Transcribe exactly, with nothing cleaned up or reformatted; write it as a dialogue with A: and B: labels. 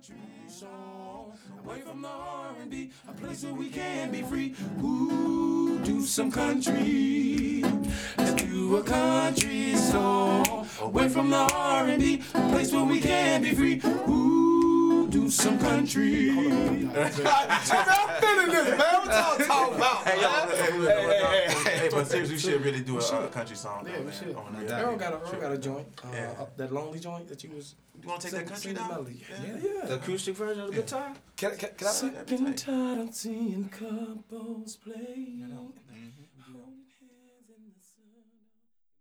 A: country song. Away from the R and B, a place where we can be free. Ooh, do some country. Let's do a country song. Away from the R and B, a place where we can be free. Ooh, do some country. Hold on, hold on. I'm feeling this, man. What y'all talking about?
B: Hey, y'all, hey,
A: hey,
B: hey, hey, hey, but seriously, we should really do a uh, country song.
A: Yeah,
B: though,
A: we
B: man,
A: should.
B: on that.
A: Earl got a, Earl got a joint. Uh,
B: Yeah.
A: uh, that lonely joint that you was.
B: You want to take that country down?
A: Melody.
B: Yeah.
A: Yeah, yeah.
C: The acoustic version of the guitar?
A: Can, can, can I? Sick and tired of seeing couples play.
B: You know.